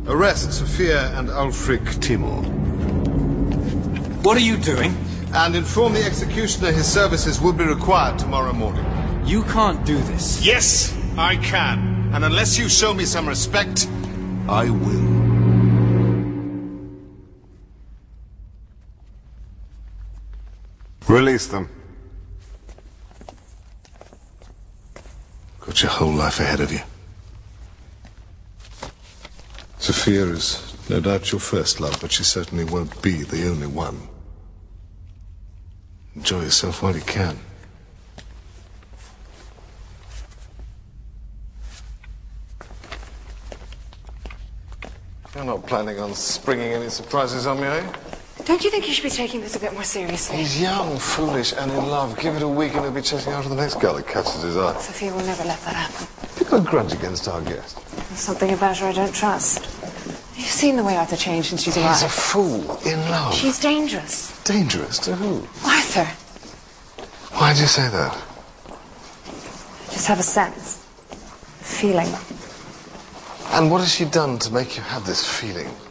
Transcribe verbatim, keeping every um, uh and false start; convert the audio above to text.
Arrest Sophia and Ulfric Timur. What are you doing? And inform the executioner his services will be required tomorrow morning. You can't do this. Yes, I can. And unless you show me some respect, I will. Release them. Got your whole life ahead of you. Sophia is no doubt your first love, but she certainly won't be the only one. Enjoy yourself while you can. You're not planning on springing any surprises on me, are you? Don't you think you should be taking this a bit more seriously? He's young, foolish, and in love. Give it a week and he'll be chasing after the next girl that catches his eye. Sophia will never let that happen. You've got a grudge against our guest. There's something about her I don't trust. You've seen the way Arthur changed since she's He's arrived. a fool in love. She's dangerous. Dangerous to who? Arthur. Why'd you say that? I just have a sense. A feeling. And what has she done to make you have this feeling?